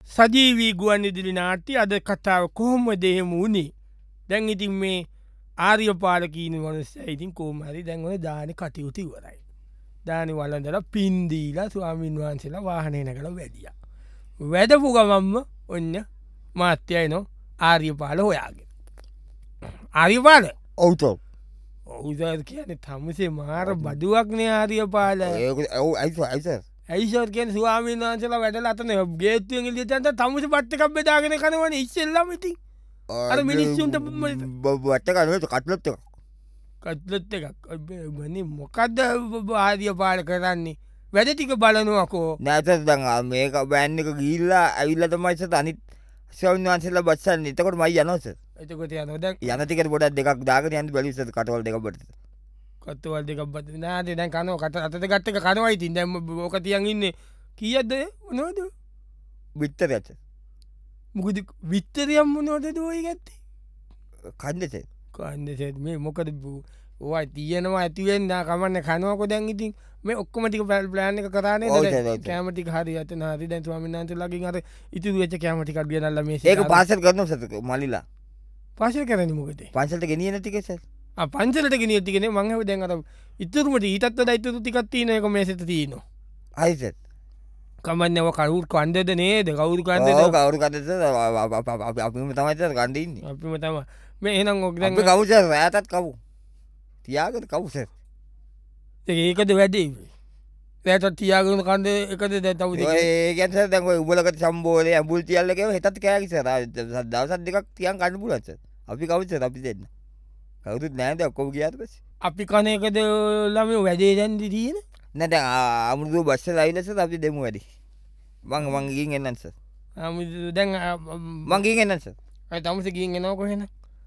සජීවී ගුවන්විදුලි නාට්‍ය අද කතාව කොහොමද එහෙම වුණේ. දැන් ඉතින් මේ ආර්යපාල කීන මනුස්සයා ඉතින් කොහොම හරි දැන් ඔය දානේ කටයුතු ඉවරයි. දානේ වළඳලා පින් දීලා ස්වාමීන් වහන්සේලා වාහනේ නැගලා වැඩියා. වැඩපු ගමන්ම ඔන්න මාත්‍ය එනවා ආර්යපාල හොයාගෙන. ආර්යපාල ඔවුත ඔව් සර් කියන්නේ තමුසේ මාර බඩුවක්නේ ආර්යපාල. ඇයිස ඇයිසර් කියන්නේ ස්වාමීන් වහන්සේලා වැඩලා අතන ගේට්ටුවෙන් එළියට යන්න තමුසේ බත් එකක් බෙදාගෙන කනවනේ ඉස්සෙල්ලාම ඉතින්. අර මිනිස්සුන්ට බට කනුවට කටලොත් එක කත්ලොත් එකක් බනි මොකක්ද ආර්යපාල කරන්නේ වැඩ ටික බලනවකෝ. නැත දඟ මේක බෑන්න එක ගිල්ලා ඇවිල්ලට මයිසට අනිත් ස්වවන් වන්සේලා බත්සන්න එතකොට මයි යනොස එතකොට යනවා දැන් යනතිකට ගොඩක් දෙකක් දාගෙන යන්න බැලිස කටවල් දෙක බට කත්තුවල් දෙකක් බත් නාදේ දැන් කනවා කට අතට ගත්ත එක කනවයි ඉතින් දැන් ඕක තියන් ඉන්නේ කීයක්ද මොනවද විත්තර ඇත මොකද විත්තරයක් මොනවද දෝයි ගත්තේ කන්දසේ කන්දසෙත් මේ මොකද ඕයි තියෙනවා ඇතිවෙන්න කමන්න කනවකො දැන් ඉතින් මේ ඔක්කොමටික පැල් ප්ලෑන් එක කරන්නේ කෑමටි හරි ඇත හරි දැන් ස්වාමීන් වහන්සේ ලගින් අර ඉතුරු වෙච්ච කෑමටි කඩ් ගෙනල්ලා මේ ඒක පාසල් කරනවා සත මලිලා පාසල් කරන්නේ මොකද පන්සලට ගෙනිය නැති කෙස පන්සලට ගෙනිය තිගෙන මං හැව දැන් අර ඉතුරුමට ඊටත් වඩා ඉතුරු ටිකක් තියෙන එක මේසෙට තියෙනවා අයිසත් කමන්නව කවුරු කන්දද නේද කවුරු කන්දද කවරු කටස අපිම තමයිත කණ්ඩඉන්න අපිම තම මේ එනම් ඔක් දැන් කවුස ඇතත් කවු තියාගත කවුස ඒකද වැඩේ ඇතත් තියාගන කන්ද එකද දැ තව ඒගැස දැක උබලකට සම්බෝලය ඇබුල් තියල්ලක හෙතත් කෑකිස දවසත් දෙකක් තියන් කන්න පුලස අපි කවුස අපි දෙන්න කවුතුත් නෑද ඔක්කොම කියාත පස අපි කනයකද ළම වැඩේ දැන්දි තියෙන නැට අමුදු බස්ස ලයිලස අපි දෙමු වැඩි මං මංගින් එන්නන්ස දැන් මංගින් එන්නන්ස තමස කියෙන් එනවා කොහෙන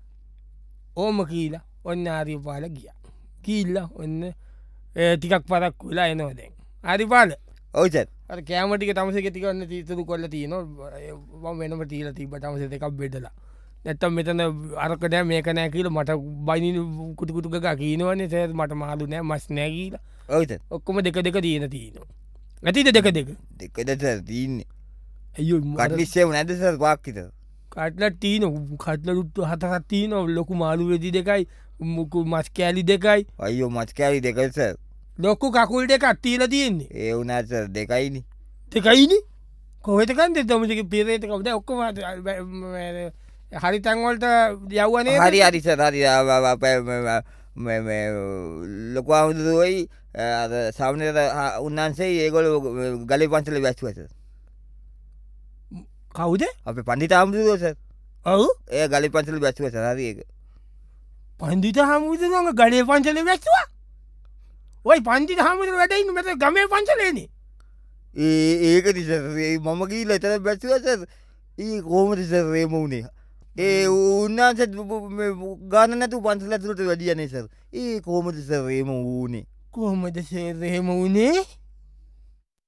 ඕම කීලා ඔන්න ආරිපාල ගිය කීල්ල ඔන්න ටිකක් පරක් වෙලා එනවා දැන් ආරිපාල ඔවුසත් අ කෑමටික තමසක තිකන්න තීතුරු කොල්ල තියන වෙනම තීල තිබ තමස දෙකක් බෙදලා නැත්තම් මෙතන අරකනෑ මේක නෑ කියල මට බයිනි කුටකුටුක කීනවන්නේ සෑ මට මාදු නෑ මස් නෑගීලා ඔවුත ඔක්කොම දෙක දෙක තියෙන තියනවා ඇතිද දෙක දෙක දෙකදස තියන්නේ ඇයු කටලිස්සේම නැදස පාක්කිත කටල තියන කටලුත්තු හතහත් තියන ලොකු මාළු වෙදි දෙකයි මුකු මස් කෑලි දෙකයි අයෝ මස්කෑලි දෙකස ලොක්කු කකුල් දෙක අත්තිීල තියෙන්නේ ඒ වනාස දෙකයිනි දෙකයිනි කොහතකන්ද තමක පිරේතකවද ඔක්කොම හරි තැන්වලට යව්වනේ හරි අරිස ලොකවාමුදුරුවයි සාමනයට උන්වන්සේ ඒගොල ගලි පන්සල වැැස්වස කවුද අප පණ්ඩිතාමුදුරුවස ඔවු ඒ ගලි පන්සල බැස්ව සරදක පන්දිත හමුදුරුවන්ග ගලේ පංචල වැැස්වා ඔයි පන්තිත හමුදුර වැඩයින්න මෙත ගමේ පංචලේනේ ඒක තිසරේ මම කීල එතර බැස්වස ඒ කෝමතිසරේම වුණේ ඒ උන්නාස ගාන නැතු පන්සල ඇතුරට වැඩියනේ සර ඒ කෝමතිසරේම වූනේ කොහොමද සේරහෙම වුණේ